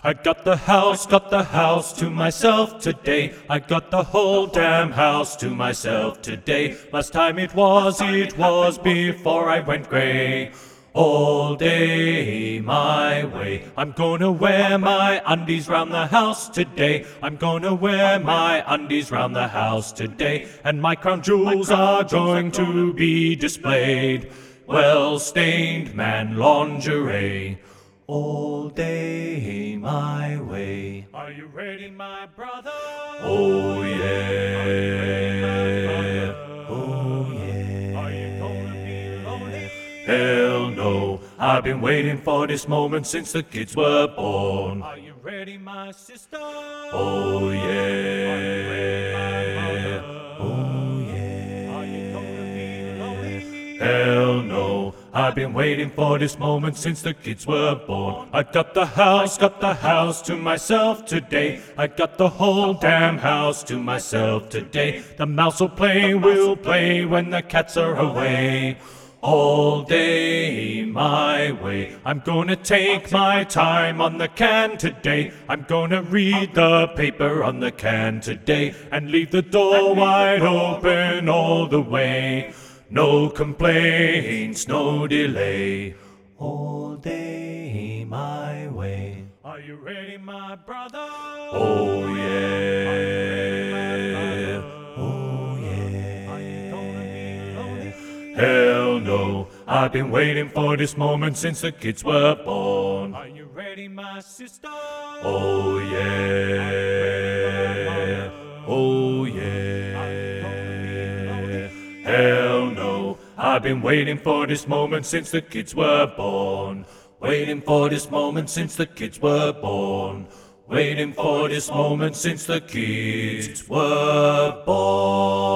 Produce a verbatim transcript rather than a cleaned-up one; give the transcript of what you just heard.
I got the house, got the house to myself today. I got the whole damn house to myself today. Last time it was, it was before I went grey. All day my way. I'm gonna wear my undies round the house today. I'm gonna wear my undies round the house today. And my crown jewels are going to be displayed. Well-stained man lingerie. All day my way. Are you ready, my brother? Oh yeah. Oh yeah. Are you gonna be lonely? Hell no. I've been waiting for this moment since the kids were born. Are you ready, my sister? Oh yeah. Oh yeah. Are you gonna be lonely? Hell no. I've been waiting for this moment since the kids were born. I got the house, got the house to myself today. I got the whole damn house to myself today. The mouse will play, will play when the cats are away. All day my way. I'm gonna take my time on the can today. I'm gonna read the paper on the can today and leave the door wide open all the way. No complaints, no delay. All day my way. Are you ready, my brother? Oh yeah. Oh yeah. Are you gonna be lonely? Hell no. I've been waiting for this moment since the kids were born. Are you ready, my sister? Oh yeah. Oh yeah. Hell no, I've been waiting for this moment since the kids were born. Waiting for this moment since the kids were born. Waiting for this moment since the kids were born.